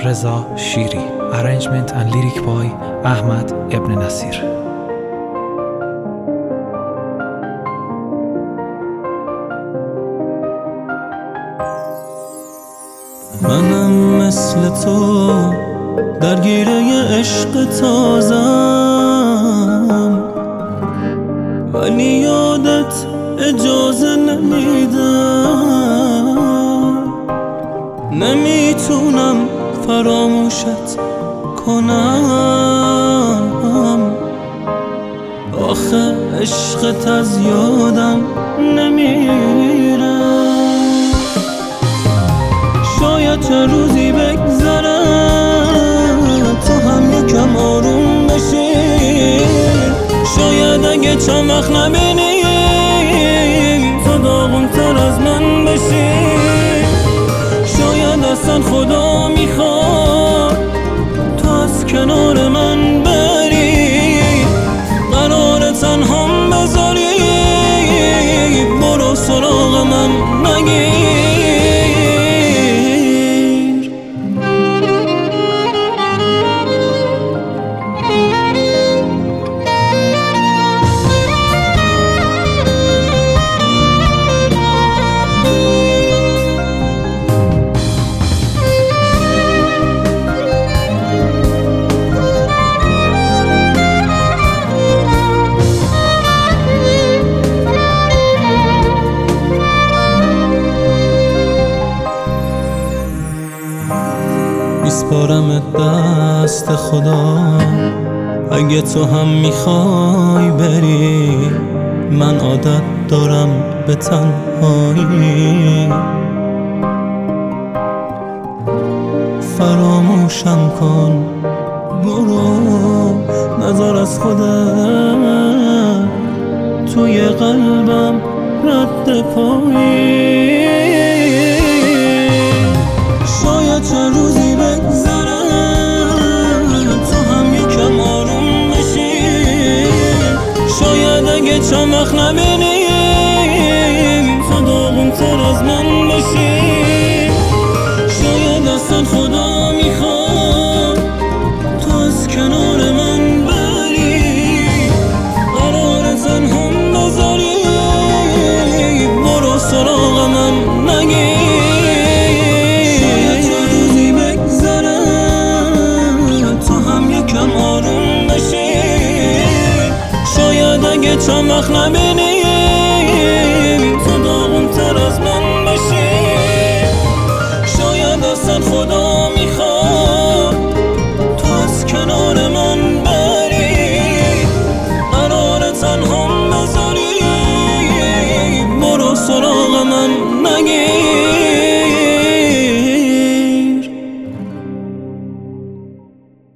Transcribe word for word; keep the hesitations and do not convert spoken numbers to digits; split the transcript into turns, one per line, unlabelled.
رضا شیری. Arrangement and lyric by احمد ابن نصیر.
منم مثل تو درگیره عشق تازم، ولی یادت اجازه نمیدم. نمیتونم فراموشت کنم، آخه عشقت از یادم نمیره. شاید چه روزی بگذره تو هم یکم آروم بشی، شاید اگه چند وقت نبینیم تو داغون تر از من بشی. شاید اصلا خدا میخواد تو از کنار من بری، قرار تنهام بذاری، برو سراغم نگیر. میسپارمت دست خدا، اگه تو هم میخوای بری، من عادت دارم به تنهایی. فراموشم کن، برو، نذار از خودت توی قلبم رد پایی. شاید چند روزی بگذره تو هم یکم آروم بشی، شاید اگه چند وقت نبینیم تو داغون تر از من بشی. شاید اصلا خدا میخواد تو از کنار من بری، قرار تنهام بذاری، برو سراغم نگیر. اگه چند وقت نبینیم تو داغون تر از من بشی. شاید اصلا خدا میخواد تو از کنار من بری، قرار تنهام بذاری، برو سراغم نگیر.